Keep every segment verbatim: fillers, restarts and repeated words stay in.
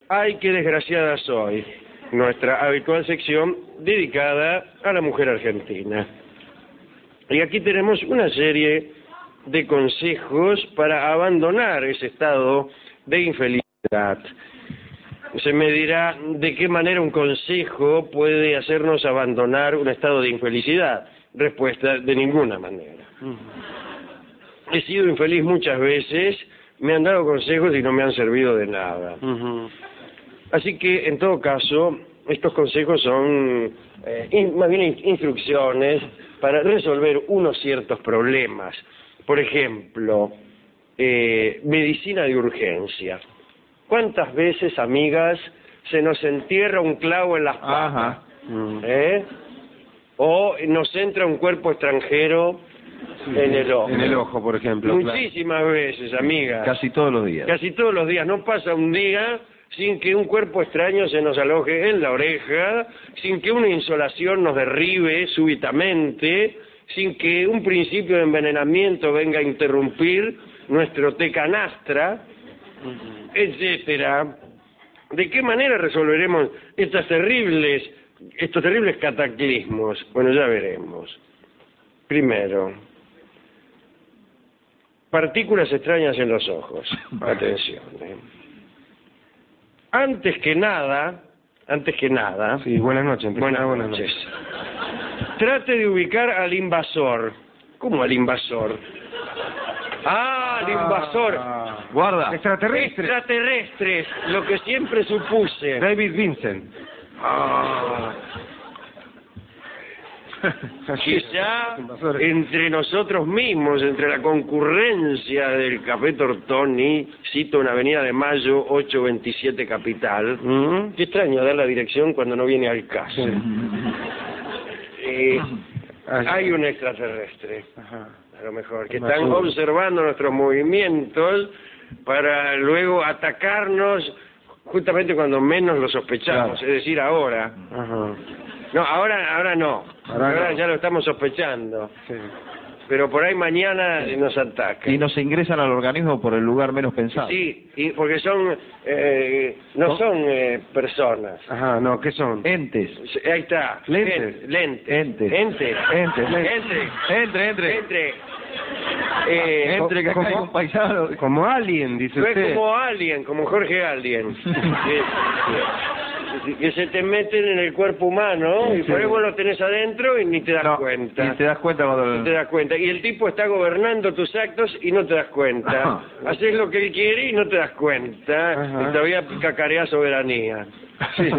¡Ay, qué desgraciada soy! Nuestra habitual sección dedicada a la mujer argentina. Y aquí tenemos una serie de consejos para abandonar ese estado de infelicidad. Se me dirá de qué manera un consejo puede hacernos abandonar un estado de infelicidad. Respuesta: de ninguna manera. He sido infeliz muchas veces, me han dado consejos y no me han servido de nada. Uh-huh. Así que, en todo caso, estos consejos son eh, in, más bien instrucciones para resolver unos ciertos problemas. Por ejemplo, eh, medicina de urgencia. ¿Cuántas veces, amigas, se nos entierra un clavo en las patas? ¿Eh? O nos entra un cuerpo extranjero sí, en el ojo. En el ojo, por ejemplo. Muchísimas claro. veces, amigas. Casi todos los días. Casi todos los días. No pasa un día sin que un cuerpo extraño se nos aloje en la oreja, sin que una insolación nos derribe súbitamente, sin que un principio de envenenamiento venga a interrumpir nuestro té canastra, uh-huh. etcétera. ¿De qué manera resolveremos estas terribles, estos terribles cataclismos? Bueno, ya veremos. Primero, partículas extrañas en los ojos. Atención. ¿eh? Antes que nada, antes que nada... Sí, buenas noches. Buenas, buenas noches. noches. Trate de ubicar al invasor. ¿Cómo al invasor? Ah, al invasor. Ah, guarda. Extraterrestres. Extraterrestres, lo que siempre supuse. David Vincent. Ah. Quizá entre nosotros mismos, entre la concurrencia del Café Tortoni, cito una avenida de Mayo, ocho veintisiete Capital. ¿Mm? Qué extraño dar la dirección cuando no viene al caso. Sí. Eh, hay un extraterrestre, Ajá. a lo mejor, que están observando nuestros movimientos para luego atacarnos justamente cuando menos lo sospechamos, claro. es decir, ahora. Ajá. No, ahora ahora no, ahora, ahora no. ya lo estamos sospechando, sí. pero por ahí mañana sí. nos atacan. Y nos ingresan al organismo por el lugar menos pensado. Sí, y porque son, eh, no ¿Cómo? son eh, personas. Ajá, no, ¿qué son? Entes. Ahí está. Lentes. Lentes. Entes. Entes. Entes. Entre. Entre, entre. Entre. Eh, entre que acá hay un paisano. Como Alien, dice usted. Fue como Alien, como Jorge Alien. que, que se te meten en el cuerpo humano y sí. por ahí vos lo tenés adentro y ni te das no, cuenta. Ni te das cuenta cuando... No te das cuenta. Y el tipo está gobernando tus actos y no te das cuenta. Ajá. Haces lo que él quiere y no te das cuenta. Ajá. Y todavía cacareás soberanía. Sí.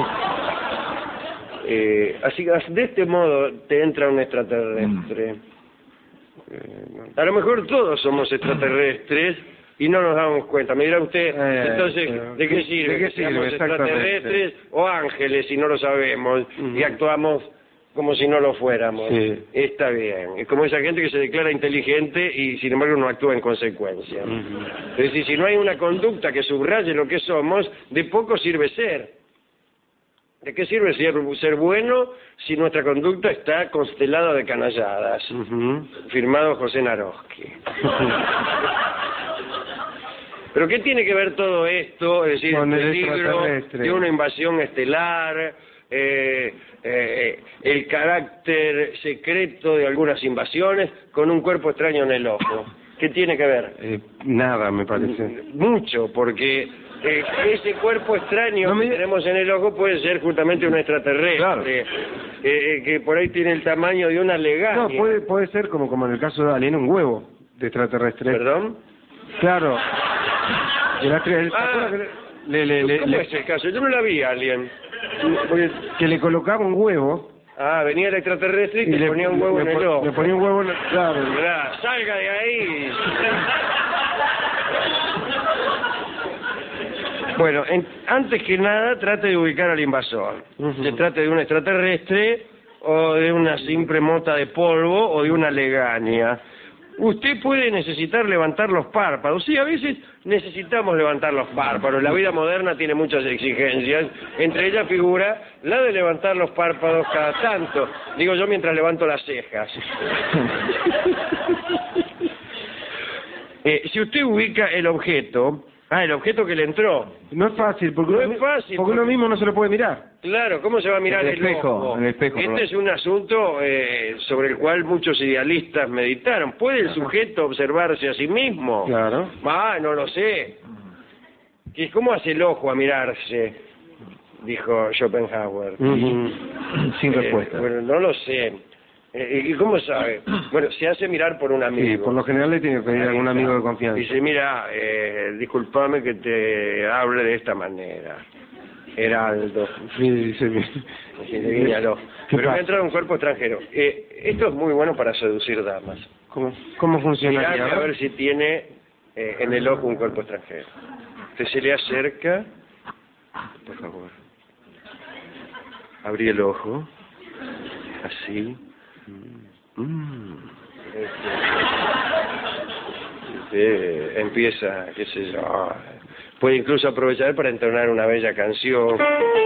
eh, así que de este modo te entra un extraterrestre. Mm. A lo mejor todos somos extraterrestres y no nos damos cuenta. Me dirá usted, eh, entonces, eh, ¿de qué sirve? ¿De qué sirve? ¿Somos extraterrestres o ángeles si no lo sabemos uh-huh. y actuamos como si no lo fuéramos? Sí. Está bien. Es como esa gente que se declara inteligente y sin embargo no actúa en consecuencia. Uh-huh. Es decir, si no hay una conducta que subraye lo que somos, de poco sirve ser. ¿De qué sirve ser, ser bueno si nuestra conducta está constelada de canalladas? Uh-huh. Firmado José Naroski. ¿Pero qué tiene que ver todo esto? Es decir, con el el peligro de una invasión estelar, eh, eh, el carácter secreto de algunas invasiones con un cuerpo extraño en el ojo? ¿Qué tiene que ver? Eh, nada, me parece. Mucho, porque... Eh, ese cuerpo extraño no me... que tenemos en el ojo puede ser justamente un extraterrestre, claro. eh, eh, que por ahí tiene el tamaño de una legaña. No, puede, puede ser como, como en el caso de Alien, un huevo de extraterrestre. ¿Perdón? Claro. El el, ah, le, le, le, ¿Cómo le... es el caso? Yo no la vi, Alien. Que le colocaba un huevo. Ah, venía el extraterrestre y, y te le ponía un huevo le, en el ojo. Le ponía un huevo en el... Claro. Claro, salga de ahí. Bueno, en, antes que nada, trate de ubicar al invasor. Uh-huh. Se trate de un extraterrestre, o de una simple mota de polvo, o de una legaña. Usted puede necesitar levantar los párpados. Sí, a veces necesitamos levantar los párpados. La vida moderna tiene muchas exigencias. Entre ellas figura la de levantar los párpados cada tanto. Digo yo mientras levanto las cejas. eh, si usted ubica el objeto... Ah, el objeto que le entró. No es fácil, porque, No uno, es fácil, porque uno porque- mismo no se lo puede mirar. Claro, ¿cómo se va a mirar El el, espejo, ojo? el espejo, Este perdón. es un asunto eh, sobre el cual muchos idealistas meditaron. ¿Puede el sujeto observarse a sí mismo? Claro. Ah, no lo sé. ¿Qué- ¿Cómo hace el ojo a mirarse? Dijo Schopenhauer. Ujú. Sin Eh, respuesta. bueno, no lo sé. Eh, ¿Y cómo sabe? Bueno, se hace mirar por un amigo. Sí, por lo general le tiene que pedir a algún Ahí amigo está. de confianza. Dice, mira, eh, discúlpame que te hable de esta manera. Heraldo. Sí, dice bien. Y le guiña el ojo. ¿Qué Pero me ha pasa? entrado un cuerpo extranjero. Eh, esto es muy bueno para seducir damas. ¿Cómo, cómo funciona? Mirarle a ver si tiene eh, en el ojo un cuerpo extranjero. Usted se le acerca, por favor. Abrí el ojo, así. Mm. Este, empieza, qué sé yo. Puede incluso aprovechar para entonar una bella canción.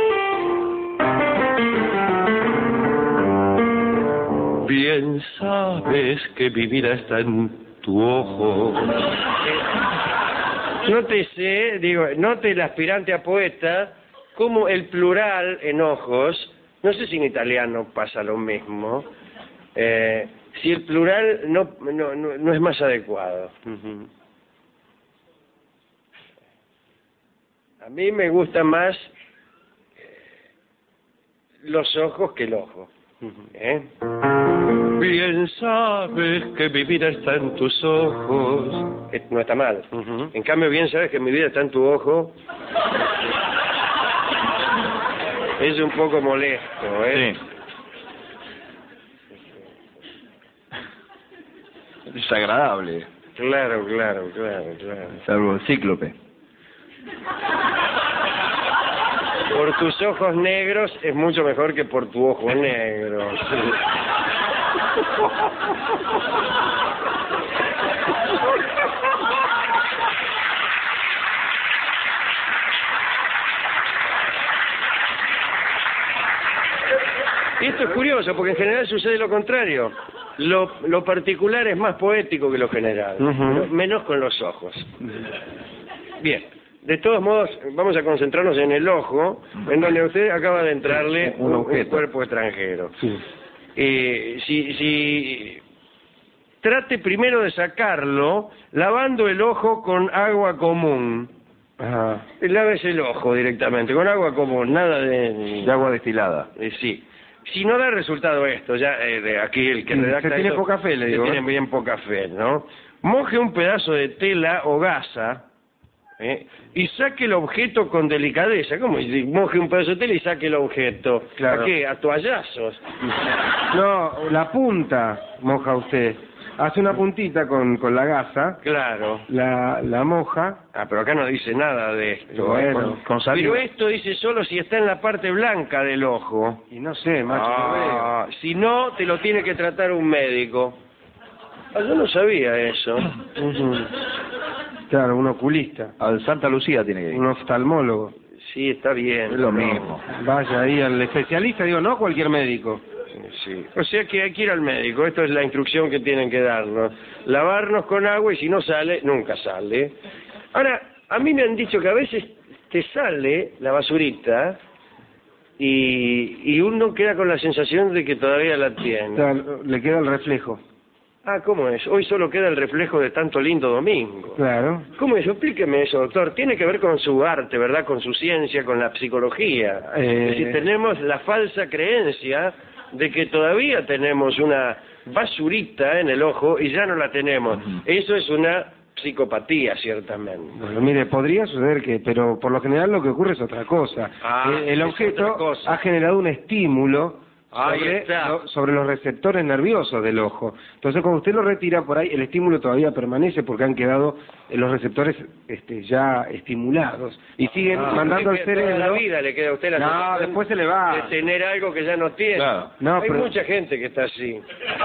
Bien sabes que mi vida está en tu ojo. Nótese, digo, note el aspirante a poeta, como el plural en ojos, no sé si en italiano pasa lo mismo, eh, si el plural no, no, no, no es más adecuado. Ujú. A mí me gusta más eh, los ojos que el ojo. ¿Eh? Bien sabes que mi vida está en tus ojos. Eh, No está mal. Ujú. En cambio, bien sabes que mi vida está en tu ojo. Es un poco molesto, ¿eh? Sí. Es agradable. Claro, claro, claro, claro. Salvo el cíclope. Por tus ojos negros es mucho mejor que por tu ojo negro. Y esto es curioso, porque en general sucede lo contrario. Lo, lo particular es más poético que lo general, Ujú. pero menos con los ojos. Bien, de todos modos, vamos a concentrarnos en el ojo, en donde usted acaba de entrarle Un un, un objeto. cuerpo extranjero. Sí. Eh, si, si trate primero de sacarlo lavando el ojo con agua común. Ajá. Lávese el ojo directamente, con agua común, nada de... De agua destilada. Eh, sí. Si no da resultado esto, ya eh, de aquí el que Sí, redacta se tiene esto, poca fe, le digo, se ¿eh? tiene bien poca fe, ¿no? Moje un pedazo de tela o gasa, ¿eh? Y saque el objeto con delicadeza. ¿Cómo? Y moje un pedazo de tela y saque el objeto. Claro. ¿A qué? A toallazos. No, la punta moja usted. Hace una puntita con, con la gasa, Claro. la, la moja. Ah, pero acá no dice nada de esto. Bueno, ¿eh? con- con saliva. Pero esto dice solo si está en la parte blanca del ojo. Y no sé, macho, no veo. Ah, si no, te lo tiene que tratar un médico. Ah, yo no sabía eso. Ujú. Claro, un oculista, Al Santa Lucía tiene que ir. un oftalmólogo. Sí, está bien. Es lo pero- mismo. Vaya ahí al especialista, digo, no cualquier médico. Sí. O sea que hay que ir al médico. Esto es la instrucción que tienen que darnos. Lavarnos con agua y si no sale, nunca sale. Ahora, a mí me han dicho que a veces te sale la basurita y, y uno queda con la sensación de que todavía la tiene. Claro, le queda el reflejo. Ah, ¿cómo es? Hoy solo queda el reflejo de tanto lindo domingo. Claro. ¿Cómo es? Explíqueme eso, doctor. Tiene que ver con su arte, ¿verdad? Con su ciencia, con la psicología. Eh. Es decir, tenemos la falsa creencia de que todavía tenemos una basurita en el ojo y ya no la tenemos. Ujú. Eso es una psicopatía, ciertamente. Bueno, mire, podría suceder que, pero por lo general lo que ocurre es otra cosa. Ah, Eh, el es objeto otra cosa. ha generado un estímulo Ahí sobre, está. lo- sobre los receptores nerviosos del ojo. Entonces, cuando usted lo retira por ahí, el estímulo todavía permanece porque han quedado eh, los receptores este, ya estimulados y siguen Ah, mandando al es que toda cerebro. la vida le queda a usted la No, sensación después se le va. de tener algo que ya no tiene. Claro. No, Hay pero- mucha gente que está así.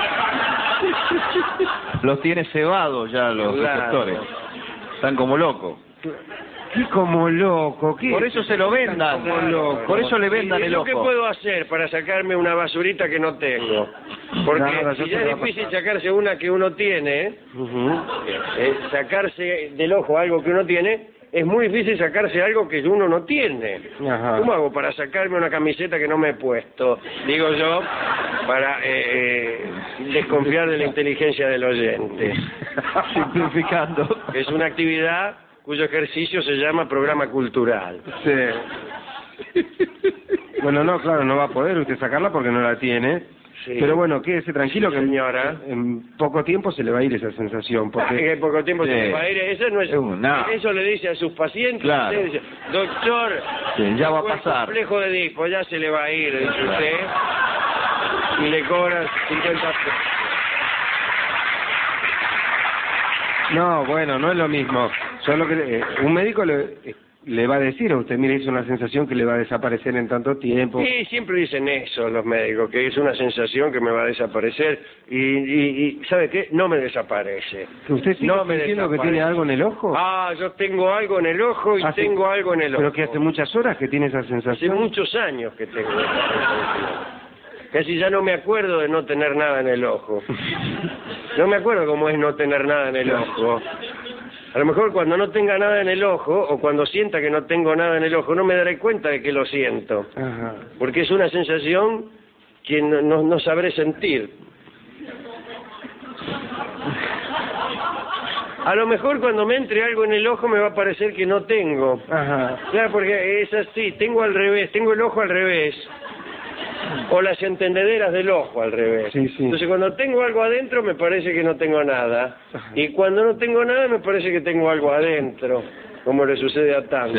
Los tiene cebados ya los Claro. receptores. Están como locos. ¿Qué como loco? ¿Qué? Por eso se lo vendan. Como loco. Por eso le vendan ¿Y el yo ojo. qué puedo hacer para sacarme una basurita que no tengo? Porque Nada, si yo ya te es lo va a difícil pasar. sacarse una que uno tiene, Ujú. eh, sacarse del ojo algo que uno tiene, es muy difícil sacarse algo que uno no tiene. Ajá. ¿Cómo hago para sacarme una camiseta que no me he puesto? Digo yo, para eh, eh, desconfiar de la inteligencia del oyente. Simplificando. Es una actividad cuyo ejercicio se llama programa cultural. Sí. Bueno, no, claro, no va a poder usted sacarla porque no la tiene. Sí. Pero bueno, quédese tranquilo Sí, que señora. en poco tiempo se le va a ir esa sensación. Porque En poco tiempo Sí. se le va a ir. Eso, no es, No. eso le dice a sus pacientes. Claro. Usted dice, doctor, Sí, ya va a fue pasar. complejo de disco, ya se le va a ir, dice usted. Y le cobran cincuenta pesos. no, bueno, no es lo mismo. Solo que eh, un médico le, eh, le va a decir a usted, mire, es una sensación que le va a desaparecer en tanto tiempo. Y siempre dicen eso los médicos, que es una sensación que me va a desaparecer. Y, y, y ¿sabe qué? No me desaparece. ¿Que usted sigue No me sintiendo que desaparece. tiene algo en el ojo? Ah, yo tengo algo en el ojo y Hace- tengo algo en el ojo. Pero que hace muchas horas que tiene esa Hace sensación. muchos años que tengo esa sensación. Casi ya no me acuerdo de no tener nada en el ojo. No me acuerdo cómo es no tener nada en el ojo. A lo mejor cuando no tenga nada en el ojo, o cuando sienta que no tengo nada en el ojo, no me daré cuenta de que lo siento. Ajá. Porque es una sensación que no, no, no sabré sentir. A lo mejor cuando me entre algo en el ojo me va a parecer que no tengo. Ajá. Claro, porque es así, tengo al revés, tengo el ojo al revés. O las entendederas del ojo al revés. Sí, sí. Entonces cuando tengo algo adentro me parece que no tengo nada. Ajá. Y cuando no tengo nada me parece que tengo algo adentro. Como le sucede a tanto.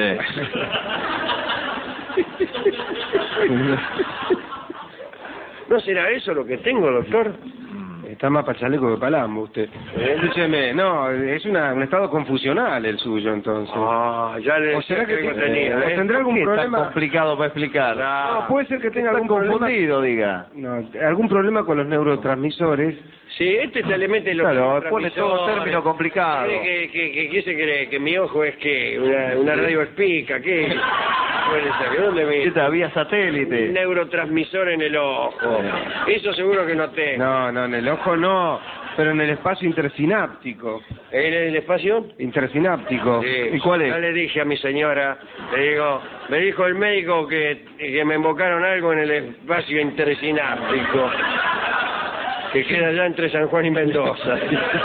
¿No será eso lo que tengo, doctor? Está más para chaleco que para lambo usted. ¿Eh? Escúcheme, no, es una, un estado confusional el suyo entonces. Ah, ya le ¿O será que decía tiene- tenía, o ¿eh? tendrá algún ¿Qué es tan problema? complicado para explicar? No, puede ser que tenga Está algún problema. confundido, diga. No, algún problema con los neurotransmisores. Sí, este se le mete los Claro, pone todo transmisores. término complicado. ¿Cree que, que, que, ¿Qué se cree? ¿Que mi ojo es que una, una radio espica? ¿Qué? Puede ser, ¿dónde me...? Esta vía Un satélite. neurotransmisor en el ojo. Eso seguro que no tengo. No, no, en el ojo no, pero en el espacio intersináptico. ¿En el espacio? Intersináptico. Sí. ¿Y cuál es? Ya le dije a mi señora, le digo, me dijo el médico que, que me invocaron algo en el espacio intersináptico, que queda allá entre San Juan y Mendoza.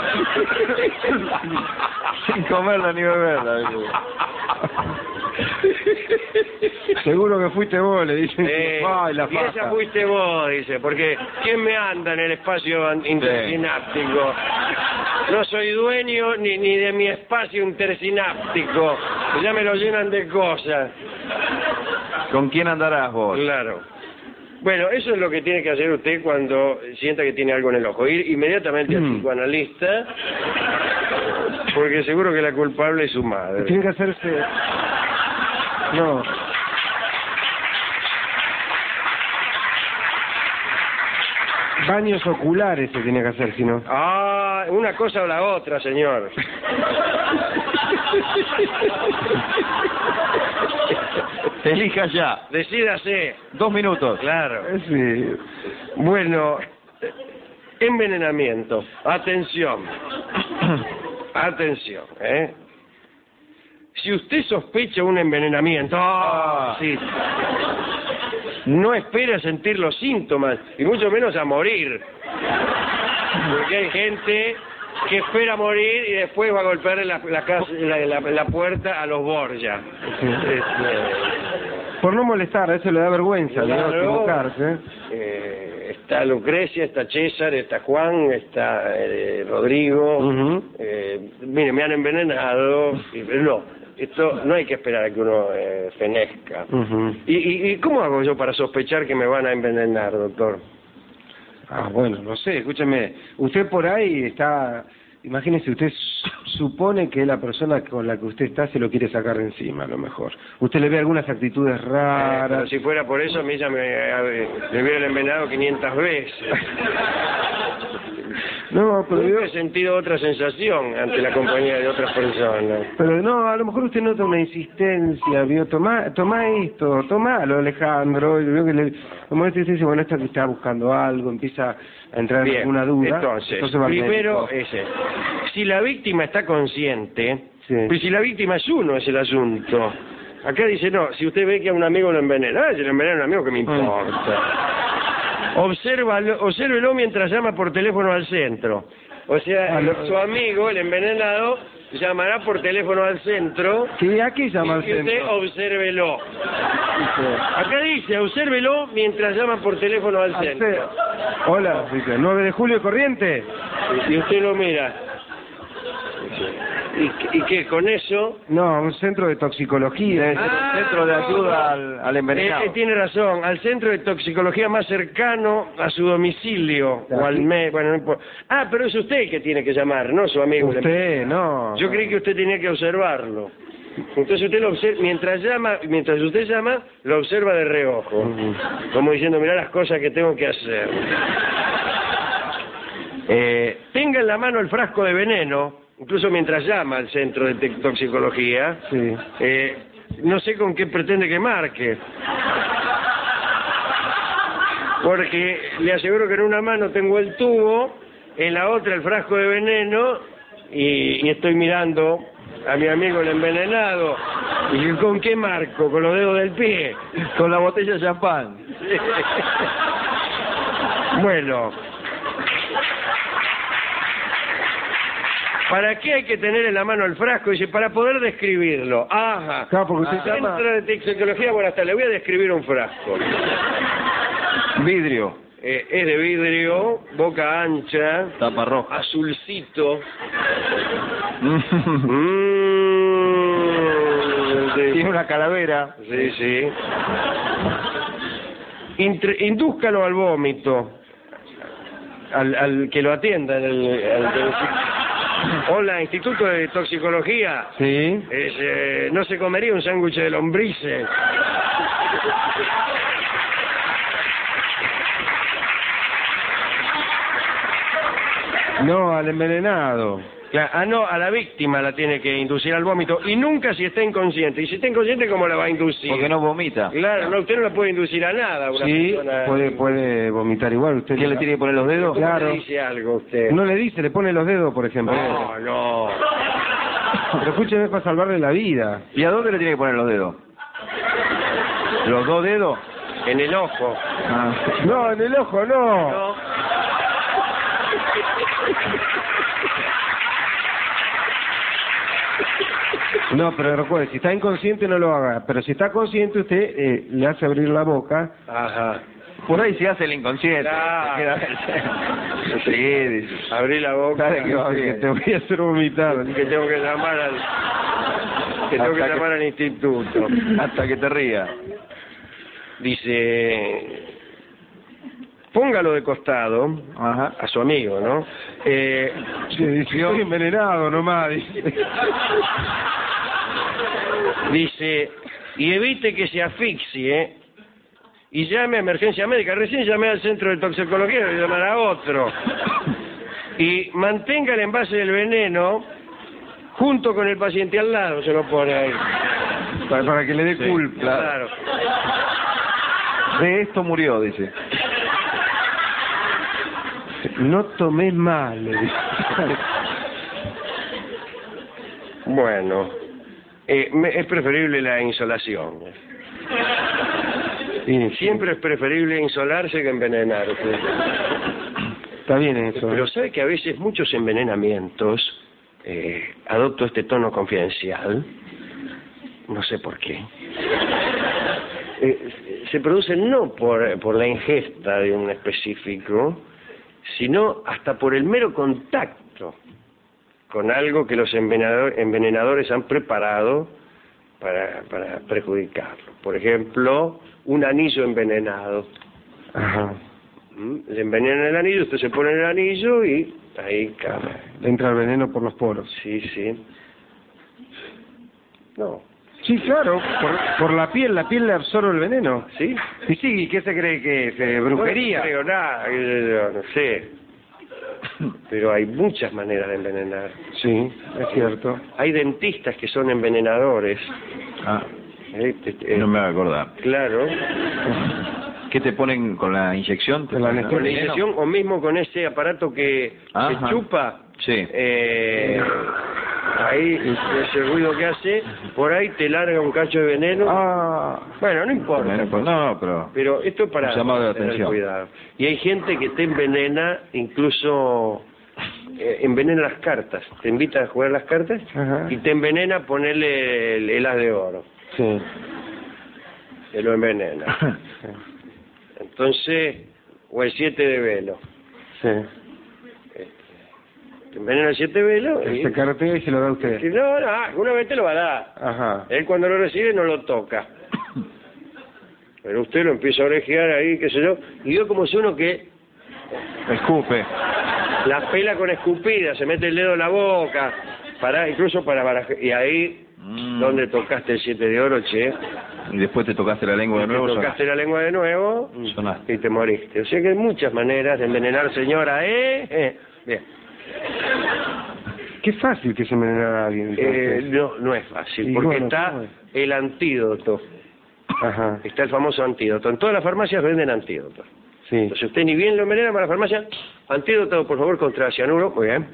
Sin comerla ni beberla. Seguro que fuiste vos, le dicen. Eh, Ay, la y esa faja. fuiste vos, dice, porque ¿quién me anda en el espacio an- intersináptico? No soy dueño ni, ni de mi espacio intersináptico, ya me lo llenan de cosas. ¿Con quién andarás vos? Claro. Bueno, eso es lo que tiene que hacer usted cuando sienta que tiene algo en el ojo. Ir inmediatamente al Mm. psicoanalista, porque seguro que la culpable es su madre. Tiene que hacerse... No. Baños oculares se tiene que hacer, si no. Ah, una cosa o la otra, señor. Elija ya. Decídase. Dos minutos. Claro. Eh, Sí. Bueno, eh, envenenamiento. Atención. Atención, ¿eh? Si usted sospecha un envenenamiento, ¡ah! Sí. No espere a sentir los síntomas, y mucho menos a morir. Porque hay gente que espera morir y después va a golpear la, la, casa- la, la- la puerta a los Borgia. Este, Por no molestar, a eso le da vergüenza, le da Claro. equivocarse. eh, está Lucrecia, está César, está Juan, está eh, Rodrigo. Ujú. eh, mire, me han envenenado. y- pero no, esto no hay que esperar a que uno eh, fenezca. Ujú. ¿Y, y, ¿Y cómo hago yo para sospechar que me van a envenenar, doctor? Ah, bueno, no sé, escúcheme, usted por ahí está, imagínese, usted su- supone que la persona con la que usted está se lo quiere sacar de encima, a lo mejor. Usted le ve algunas actitudes Eh, pero raras. si fuera por eso, a mí ya me, eh, me hubiera envenenado quinientas veces. No, pero Nunca yo- he sentido otra sensación ante la compañía de otras personas. pero no, a lo mejor usted nota una insistencia, vio, toma, toma esto, tomalo, Alejandro, y veo que le, como este dice, bueno, esto que está buscando algo, empieza a entrar en alguna duda. entonces, va al primero médico. ese. Si la víctima está consciente, Sí. Pero si la víctima es uno, es el asunto. Acá dice, no, si usted ve que a un amigo lo envenena, ah, si lo envenena a un amigo, ¿qué me importa? Obsérvalo, obsérvelo mientras llama por teléfono al centro. O sea, Ah, no. su amigo, el envenenado, llamará por teléfono al centro. Sí, aquí llama al Y usted centro. obsérvelo. Acá dice, obsérvelo mientras llama por teléfono al Al centro. ce- Hola, dice, nueve de julio corriente. Y usted lo mira. ¿Y, y qué? ¿Con eso? No, un centro de toxicología. Debe ser un centro de ayuda al, al Eh, envenenado. eh, tiene razón, al centro de toxicología más cercano a su domicilio. Aquí. O al mes, bueno, no importa. Ah, pero es usted el que tiene que llamar, no su amigo. Usted, no. Yo creí que usted tenía que observarlo. Entonces usted lo observa, mientras llama, mientras usted llama, lo observa de reojo. Ujú. Como diciendo, mirá las cosas que tengo que hacer. Eh, tenga en la mano el frasco de veneno, incluso mientras llama al centro de te- toxicología. Sí. Eh, no sé con qué pretende que marque. Porque le aseguro que en una mano tengo el tubo, en la otra el frasco de veneno, y, y estoy mirando a mi amigo el envenenado. ¿Y con qué marco? Con los dedos del pie. Con la botella de champán. Bueno. ¿Para qué hay que tener en la mano el frasco? Dice, para poder describirlo. Ajá. Claro, porque usted Ah, llama- Centro de toxicología, bueno, hasta le voy a describir un frasco. Vidrio. Eh, es de vidrio, boca ancha, Tapa roja. azulcito. Mm. Mm, sí. Tiene una calavera. Sí, sí. Intre- indúzcalo al vómito. Al, al que lo atienda. En el, al- Hola, Instituto de Toxicología. Sí. Es, eh, ¿no se comería un sándwich de lombrices? No, al envenenado. Claro, ah, no, a la víctima la tiene que inducir al vómito. Y nunca si está inconsciente. Y si está inconsciente, ¿cómo la va a inducir? Porque no vomita. Claro, no, usted no la puede inducir a nada. a Una Sí, persona... puede, puede vomitar igual. Usted ¿Quién le tiene que poner los dedos? ¿Cómo claro. le dice algo usted? No le dice, le pone los dedos, por ejemplo. No, no. Pero escúcheme, para salvarle la vida. ¿Y a dónde le tiene que poner los dedos? ¿Los dos dedos? En el ojo. Ah. No, en el ojo, no. No. No, pero recuerde, si está inconsciente no lo haga. Pero si está consciente, usted eh, le hace abrir la boca. Ajá. Por ahí se hace el inconsciente. Claro. Se queda- Sí, dice. Abrí la boca. Dale que va Que bien. te voy a hacer vomitar. Que tengo que llamar al... Que tengo que Hasta que- llamar al instituto. Hasta que te ría. Dice... Póngalo de costado Ajá. a su amigo, ¿no? Eh, Sí, dice, estoy envenenado nomás. Dice. dice, y evite que se asfixie y llame a emergencia médica. Recién llamé al centro de toxicología, voy a llamar a otro. Y mantenga el envase del veneno junto con el paciente al lado, se lo pone ahí. Para, para que le dé Sí, culpa. Claro. De esto murió, dice. No tomes mal, le dice. Bueno, eh, me- es preferible la insolación. Sí, Siempre es preferible insolarse que envenenarse. está bien eso. Pero sabe que a veces muchos envenenamientos, eh, adopto este tono confidencial, no sé por qué, eh, se producen no por, por la ingesta de un específico, sino hasta por el mero contacto con algo que los envenenador- envenenadores han preparado para, para perjudicarlo. Por ejemplo, un anillo envenenado. Ajá. ¿Mm? Le envenenan el anillo, usted se pone el anillo y ahí cae. Le entra el veneno por los poros. Sí, sí. No. Sí, claro, por, por la piel, la piel le absorbe el veneno. ¿Sí? Y sí, ¿y qué se cree que es? Eh, ¿Brujería? No creo nada, yo no sé. Pero hay muchas maneras de envenenar. Sí, es cierto. Hay dentistas que son envenenadores. Ah, Eh, te- te- no me va a acordar. Claro. ¿Qué te ponen con la inyección? ¿Te Con la ponen Con la veneno? inyección o mismo con ese aparato que, que Ajá. chupa. Sí. Eh, Ahí, ese ruido que hace, por ahí te larga un cacho de veneno. Ah, Bueno, no importa. No, no, pero... Pero esto es para Un llamado de tener atención. cuidado. Y hay gente que te envenena, incluso eh, envenena las cartas. Te invita a jugar las cartas Ajá. y te envenena a ponerle el, el as de oro. sí. Te lo envenena. Entonces, o el siete de velo. Sí. Te envenena el siete de velo y... Se cartea y se lo da a y usted. no, no, alguna vez te lo va a dar. Ajá. Él cuando lo recibe no lo toca. Pero usted lo empieza a orejear ahí, qué sé yo, y yo como si uno que Escupe. la pela con escupida, se mete el dedo en la boca, para incluso para barajar, y ahí, Mm. donde tocaste el siete de oro, che, Y después te tocaste la lengua de te nuevo. tocaste la lengua de nuevo, Sonaste. y te moriste. O sea que hay muchas maneras de envenenar, señora, ¿eh? eh. Bien. Qué fácil que se envenenara a alguien. Eh, entonces. no, no es fácil, Y porque bueno, está ¿cómo es? el antídoto. Ajá. Está el famoso antídoto. En todas las farmacias venden antídotos. Sí. Entonces usted ni bien lo envenena para la farmacia, antídoto, por favor, contra cianuro. Muy bien.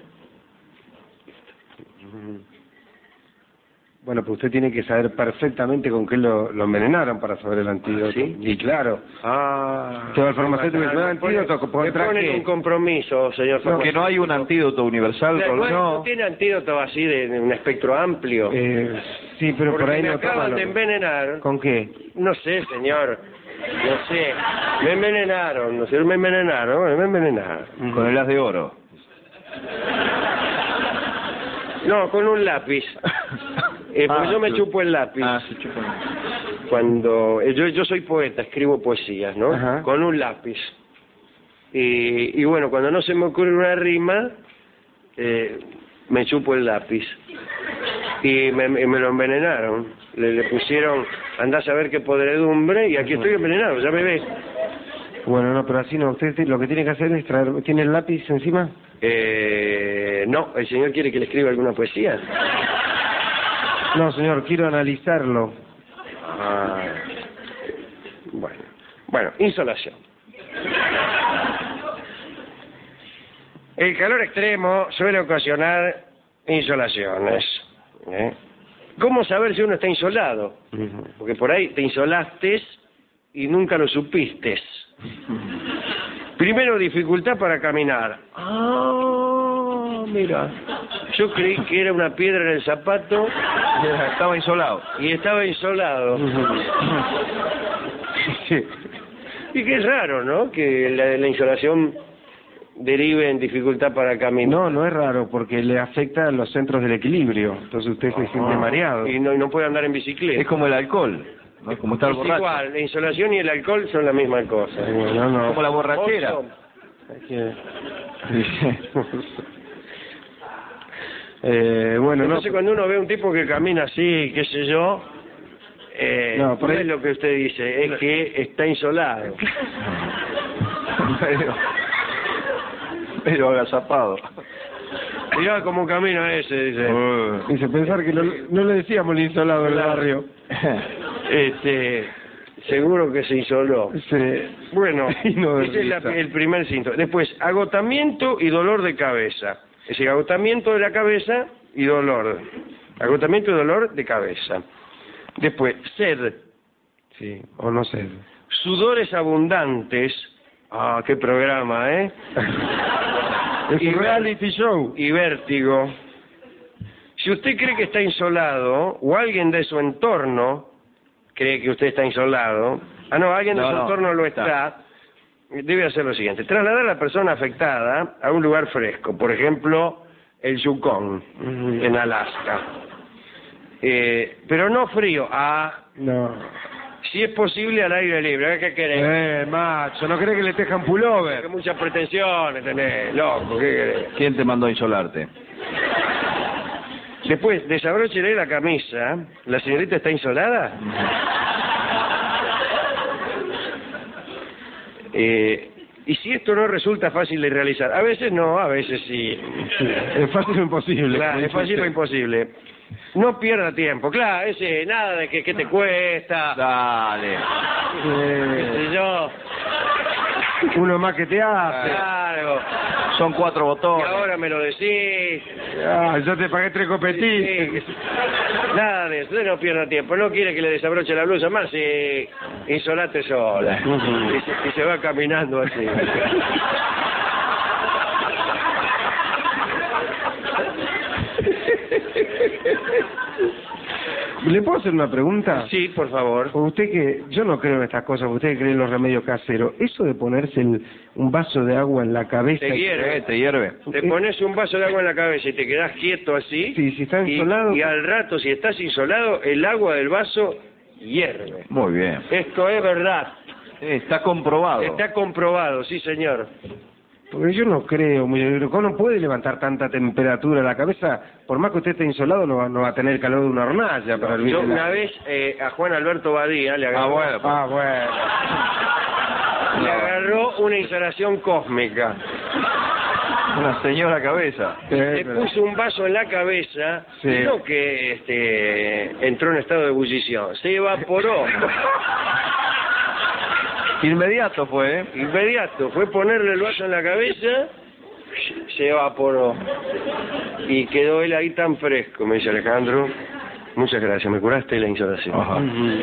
Bueno, pues usted tiene que saber perfectamente con qué lo, lo envenenaron para saber el antídoto. ¿Sí? Y claro. Ah. Usted va al farmacéutico y dice, Me "No, antídoto, pone- ¿contra me ponen qué?" un compromiso, señor No, que no hay un antídoto universal. No, con- no, No. tiene antídoto así de, de un espectro amplio. Eh, sí, pero Porque por ahí me no acaban toma de lo- envenenar. ¿Con qué? No sé, señor. No sé. Me envenenaron. No sé, me envenenaron. Me envenenaron. Con el as de oro. No, con un lápiz. Eh, porque Ah, yo me sí. chupo el lápiz. Ah, se chupa. Cuando eh, yo, yo soy poeta, escribo poesías, ¿no? Ajá. Con un lápiz. Y, y bueno, cuando no se me ocurre una rima, eh, me chupo el lápiz. Y me, me me lo envenenaron. Le, le pusieron, andás a ver qué podredumbre, y aquí estoy envenenado, ya me ves. Bueno, no, pero así no. Usted te- lo que tiene que hacer es traer... ¿Tiene el lápiz encima? Eh, no, el señor quiere que le escriba alguna poesía. No, señor, quiero analizarlo. Ah, bueno, bueno, insolación. El calor extremo suele ocasionar insolaciones. ¿eh? ¿Cómo saber si uno está insolado? Porque por ahí te insolaste y nunca lo supiste. Primero, dificultad para caminar. Ah, mira. Yo creí que era una piedra en el zapato Estaba insolado. y estaba insolado. Sí. Y qué raro, ¿no? Que la, la insolación derive en dificultad para caminar. No, no es raro, porque le afecta a los centros del equilibrio. Entonces usted se siente mareado. Y no, y no puede andar en bicicleta. Es como el alcohol. ¿No? Es como estar Es borracho. igual, la insolación y el alcohol son la misma cosa. Bueno, no. Como la borrachera. Oso. Hay que- eh, bueno, no. Entonces cuando uno ve a un tipo que camina así, qué sé yo, eh, No, no por ahí- es lo que usted dice, es que está insolado. Pero, pero agazapado. Mirá cómo camina ese, dice. Uh. Dice, pensar que no, no le decíamos el insolado del Claro. barrio. Este, seguro que se insoló. Sí. Bueno, Y no de ese es la- risa. el primer síntoma. Después, agotamiento y dolor de cabeza. Es decir, agotamiento de la cabeza y dolor. Agotamiento y dolor de cabeza. Después, sed. Sí, o no sé. Sudores abundantes. Ah, qué programa, ¿eh? Es Y un reality show. Y vértigo. Si usted cree que está insolado, o alguien de su entorno cree que usted está insolado, ah, no, alguien de No, su no, entorno lo está, debe hacer lo siguiente: trasladar a la persona afectada a un lugar fresco, por ejemplo, el Yukon, en Alaska. Eh, pero no frío, ah, No. si es posible al aire libre. ¿Qué querés? Eh, macho, ¿no cree que le tejan Que pullover? muchas pretensiones tenés, loco, ¿qué querés? ¿Quién te mandó a insolarte? Después, desabróchele la camisa. ¿La señorita está insolada? Eh, y si esto no resulta fácil de realizar, a veces no, a veces sí. Sí, es fácil o imposible. Claro, es fácil o imposible. No pierda tiempo, claro, ese, nada de que, que te cuesta, Dale. qué Eh, sé yo. Uno más que te hace. Claro. Son cuatro Y botones. ahora me lo decís. Ah, yo te pagué tres copetines. Sí. Nada de eso, usted no pierda tiempo. No quiere que le desabroche la blusa más y insolate sola. Y se, y se va caminando así. ¿Le puedo hacer una pregunta? Sí, por favor. Usted que, yo no creo en estas cosas, usted que cree en los remedios caseros, eso de ponerse el- un vaso de agua en la cabeza... Te hierve. Eh, te hierve. Te pones un vaso de agua en la cabeza y te quedas quieto así. Sí, si está y, insolado... y al rato, si estás insolado, el agua del vaso hierve. Muy bien. Esto es verdad. Eh, Está comprobado. Está comprobado, sí, señor. Porque yo no creo, uno no puede levantar tanta temperatura la cabeza, por más que usted esté insolado no va, no va a tener el calor de una hornalla para hervir Yo el una agua. vez eh, a Juan Alberto Badía le Ah, agarró, bueno. Ah, bueno. le agarró una instalación cósmica. Una señora cabeza. Sí, Le pero- puso un vaso en la cabeza, Sí. y no que este, entró en estado de ebullición, se evaporó. Inmediato fue, ¿eh? Inmediato, fue ponerle el vaso en la cabeza, se evaporó. Y quedó él ahí tan fresco, me dice Alejandro. Muchas gracias, me curaste la insolación. Ajá.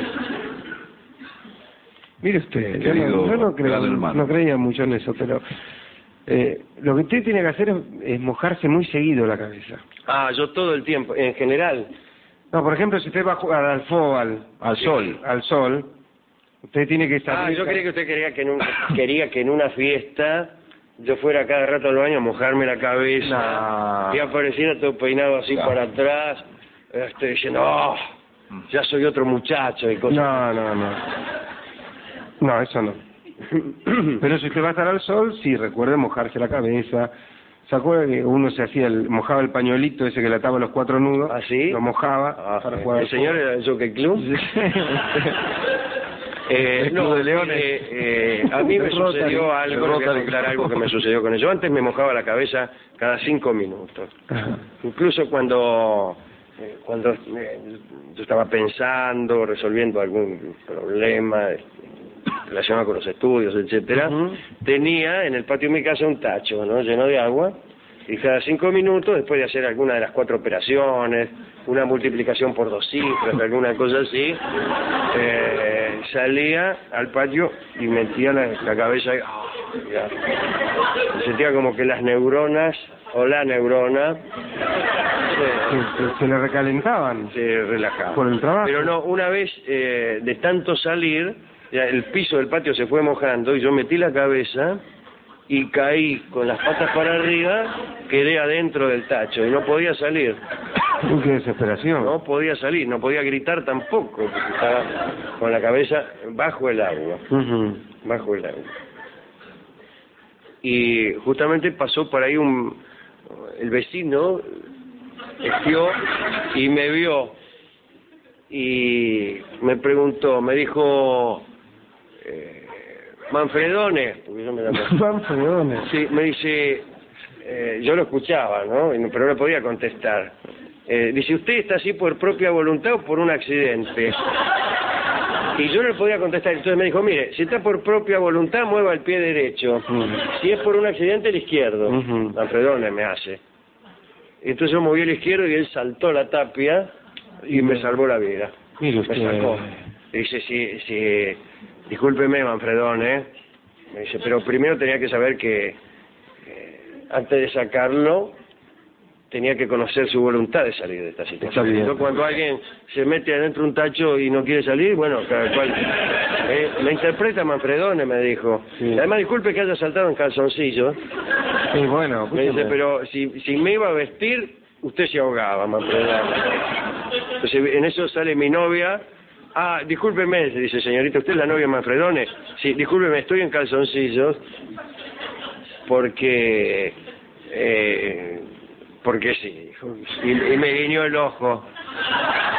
Mire usted, yo Querido no, yo no, creo, gran hermano. no creía mucho en eso, pero eh, lo que usted tiene que hacer es, es mojarse muy seguido la cabeza. Ah, yo todo el tiempo, en general. No, por ejemplo, si usted va a jugar al fútbol, Al sol. al sol, usted tiene que estar... Ah, yo creía que usted quería que en, un- quería que en una fiesta yo fuera cada rato al baño a mojarme la cabeza No. y apareciera todo peinado así Claro. para atrás, este, diciendo, oh, ya soy otro muchacho y cosas. No, no, no. No, eso no. Pero si usted va a estar al sol, sí, recuerde mojarse la cabeza. ¿Se acuerda que uno se hacía, el, mojaba el pañuelito ese que le ataba los cuatro nudos? ¿Ah, sí? Lo mojaba Ah, para jugar ¿El al señor fútbol. era del Jockey Club? Eh, El Club no, de Leones. eh, eh, a mí me El Rotary. sucedió El algo, le voy a Rotary contar Club. algo que me sucedió con eso. Antes me mojaba la cabeza cada cinco minutos. Ajá. Incluso cuando eh, cuando eh, yo estaba pensando, resolviendo algún problema eh, relacionado con los estudios, etcétera, Ujú. tenía en el patio de mi casa un tacho, ¿no?, lleno de agua, y cada cinco minutos, después de hacer alguna de las cuatro operaciones, una multiplicación por dos cifras, alguna cosa así, eh, salía al patio y metía la, la cabeza ahí, ah, ya. Sentía como que las neuronas, o la neurona, Se, se- se le recalentaban se, se relajaban. por el trabajo. Pero no, una vez eh, de tanto salir, ya el piso del patio se fue mojando y yo metí la cabeza y caí con las patas para arriba, quedé adentro del tacho y no podía salir. Uy, qué desesperación. No podía salir, no podía gritar tampoco, porque estaba con la cabeza bajo el agua, Ujú. bajo el agua. Y justamente pasó por ahí un el vecino, esquió y me vio y me preguntó, me dijo, eh, Manfredone, porque yo me llamo. Manfredone. Sí, me dice, eh, yo lo escuchaba, ¿no? Y no- pero no le podía contestar. Eh, dice, ¿usted está así por propia voluntad o por un accidente? Y yo no le podía contestar. Entonces me dijo, mire, si está por propia voluntad, mueva el pie derecho. Si es por un accidente, el izquierdo. Ujú. Manfredone me hace. Entonces yo moví el izquierdo y él saltó la tapia y me salvó la vida. Mire Me usted. sacó. Dice, sí, sí, discúlpeme, Manfredone. Me dice, pero primero tenía que saber que eh, antes de sacarlo tenía que conocer su voluntad de salir de esta situación. Está bien. Yo, cuando alguien se mete adentro de un tacho y no quiere salir, bueno, cada cual... Eh, me interpreta Manfredone, me dijo. Sí. Además, disculpe que haya saltado en calzoncillos. Sí, bueno, Me dice, escúcheme. pero si, si me iba a vestir, usted se ahogaba, Manfredone. Entonces, en eso sale mi novia. Ah, discúlpeme, dice, señorita, ¿usted es la novia de Manfredone? Sí, discúlpeme, estoy en calzoncillos porque... Eh, porque sí, dijo. Y, y me guiñó el ojo.